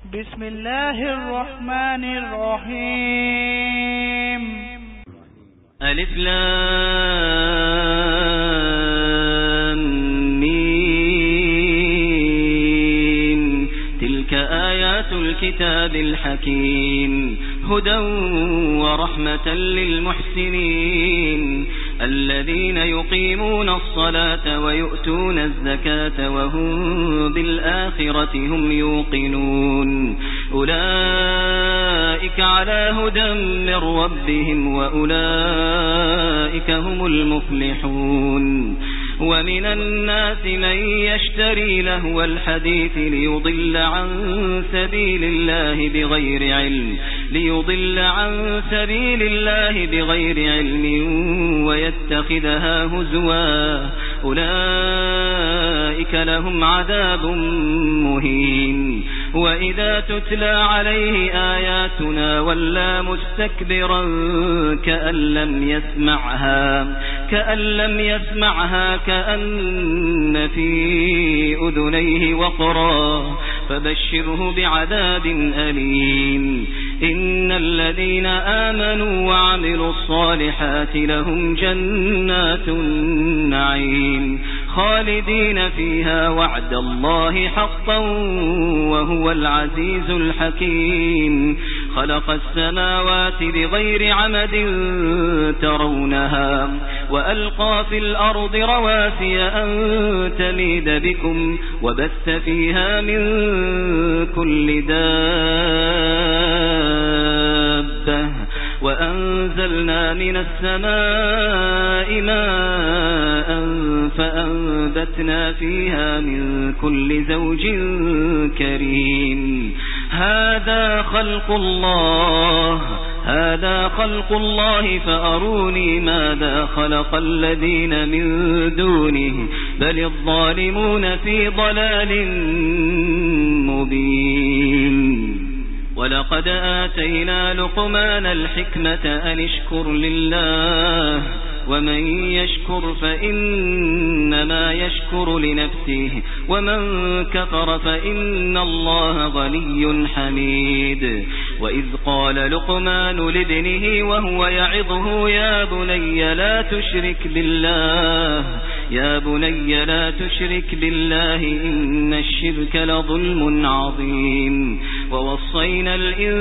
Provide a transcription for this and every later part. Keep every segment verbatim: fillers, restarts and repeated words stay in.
بسم الله الرحمن الرحيم. ألف لام ميم. تلك آيات الكتاب الحكيم، هدى ورحمة للمحسنين الذين يقيمون الصلاة ويؤتون الزكاة وهم بالآخرة هم يوقنون. أولئك على هدى من ربهم وأولئك هم المفلحون. ومن الناس من يشتري لهو الحديث ليضل عن سبيل الله بغير علم ليضل عن سبيل الله بغير علم ويتخذها هزوا. أولئك لهم عذاب مهين. وإذا تتلى عليه آياتنا ولى مستكبرا كأن لم يسمعها كأن لم يسمعها كأن في أذنيه وقرا فبشره بعذاب أليم. إن الذين آمنوا وعملوا الصالحات لهم جنات النعيم خالدين فيها وعد الله حقا وهو العزيز الحكيم. خلق السماوات بغير عمد ترونها وألقى في الأرض رواسي أن تميد بكم وبث فيها من كل دابة وأنزلنا من السماء ماء فأنبتنا فيها من كل زوج كريم. هذا خلق الله هذا خلق الله فأروني ماذا خلق الذين من دونه بل الظالمون في ضلال مبين. ولقد آتينا لقمان الحكمة أن اشكر لله ومن يشكر فإنما يشكر لنفسه ومن كفر فإن الله غني حميد. وإذ قال لقمان لابنه وهو يعظه يا بني لا تشرك بالله يا بني لا تشرك بالله إن الشرك لظلم عظيم. ووصينا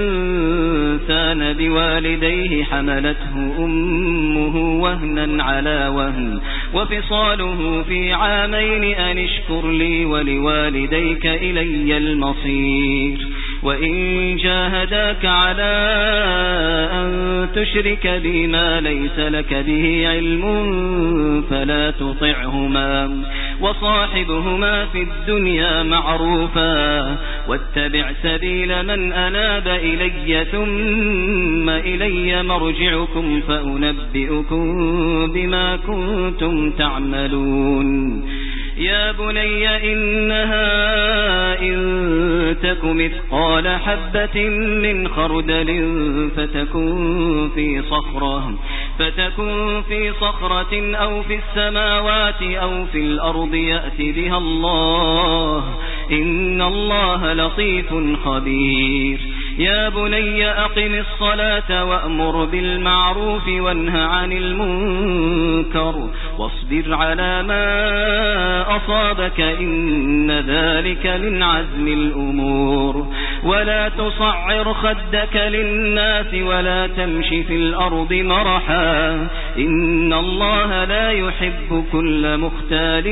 الإنسان بوالديه حملته أمه وهنا على وهن وفصاله في عامين أن اشكر لي ولوالديك إلي المصير. وإن جاهداك على أن تشرك بي ما ليس لك به علم فلا تطعهما وصاحبهما في الدنيا معروفا واتبع سبيل من أناب إلي ثم إلي مرجعكم فأنبئكم بما كنتم تعملون. يا بني إنها إن تك مثقال حبة من خردل فتكن في صخرة فتكن في صخرة أو في السماوات أو في الأرض يأتي بها الله إن الله لطيف خبير. يا بني أقم الصلاة وأمر بالمعروف وانه عن المنكر واصبر على ما أصابك إن ذلك من عزم الأمور. ولا تصعر خدك للناس ولا تمش في الأرض مرحا إن الله لا يحب كل مختال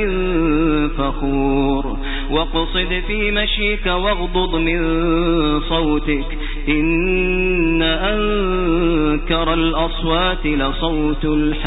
فخور. واقصد في مشيك واغضض من صوتك إن أنكر الأصوات لصوت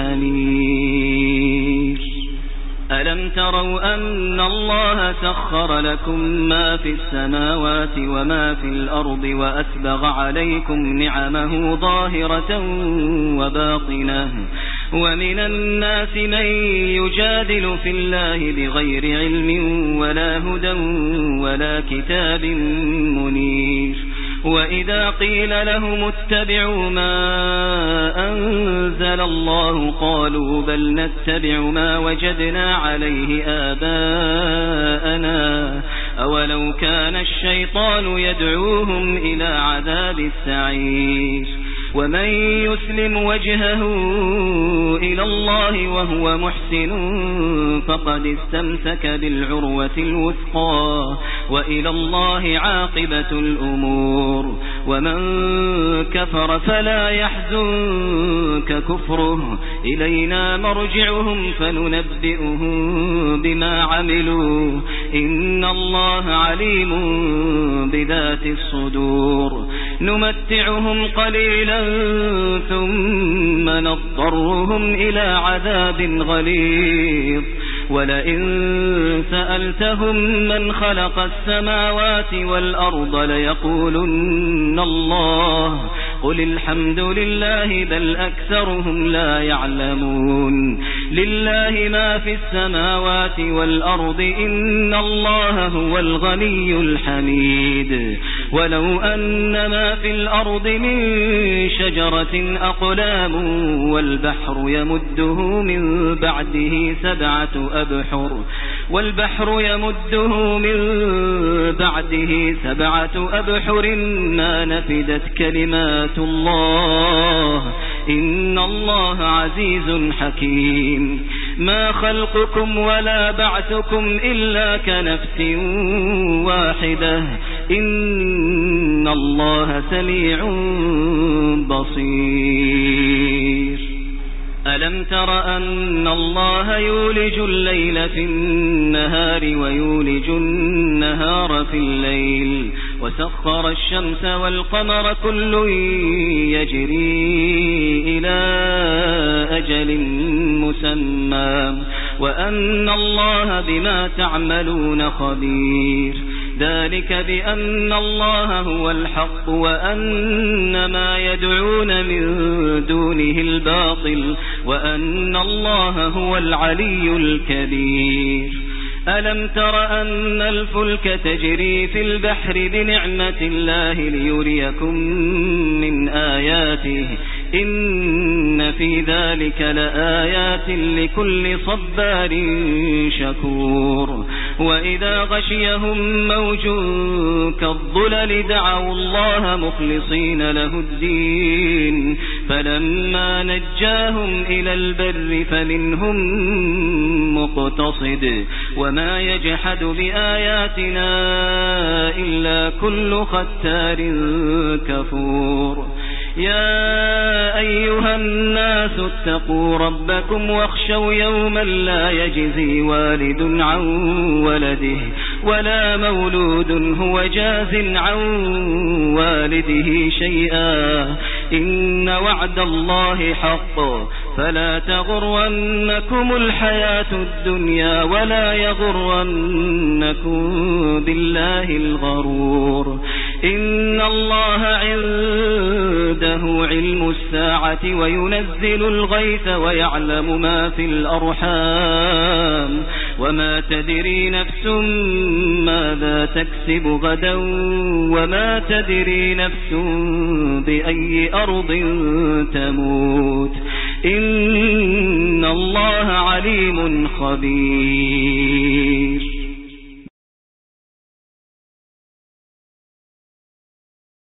الحمير. ألم تروا أن الله سخر لكم ما في السماوات وما في الأرض وأسبغ عليكم نعمه ظاهرة وباطنة ومن الناس من يجادل في الله بغير علم ولا هدى ولا كتاب منير. وإذا قيل لهم اتبعوا ما أنزل الله قالوا بل نتبع ما وجدنا عليه آباءنا أولو كان الشيطان يدعوهم إلى عذاب السعير ومن يسلم وجهه إلى الله وهو محسن فقد استمسك بالعروة الوثقى وإلى الله عاقبة الأمور ومن كفر فلا يحزنك كفره إلينا مرجعهم فننبئهم بما عملوا إن الله عليم بذات الصدور نمتعهم قليلا ثم نضطرهم إلى عذاب غليظ ولئن سألتهم من خلق السماوات والأرض ليقولن الله قل الحمد لله بل أكثرهم لا يعلمون لله ما في السماوات والأرض إن الله هو الغني الحميد ولو أن ما في الأرض من شجرة أقلام والبحر يمده من بعده سبعة أبحر والبحر يمده من بعده سبعة أبحر ما نفدت كلمات الله إن الله عزيز حكيم ما خلقكم ولا بعثكم إلا كنفس واحدة إن الله سميع بصير ألم تر أن الله يولج الليل في النهار ويولج النهار في الليل وسخر الشمس والقمر كل يجري إلى أجل مسمى وأن الله بما تعملون خبير ذلك بأن الله هو الحق وأن ما يدعون من دونه الباطل وأن الله هو العلي الكبير ألم تر أن الفلك تجري في البحر بنعمة الله ليريكم من آياته إن في ذلك لآيات لكل صبار شكور وإذا غشيهم موج كالظلل دعوا الله مخلصين له الدين فلما نجاهم إلى البر فمنهم مقتصد وما يجحد بآياتنا إلا كل ختار كفور يا أيها الناس اتقوا ربكم واخشوا يوما لا يجزي والد عن ولده ولا مولود هو جاز عن والده شيئا إن وعد الله حق فلا تغرنكم الحياة الدنيا ولا يغرنكم بالله الغرور إن الله عنده علم الساعة وينزل الغيث ويعلم ما في الأرحام وما تدري نفس ماذا تكسب غدا وما تدري نفس بأي أرض تموت إن الله عليم خبير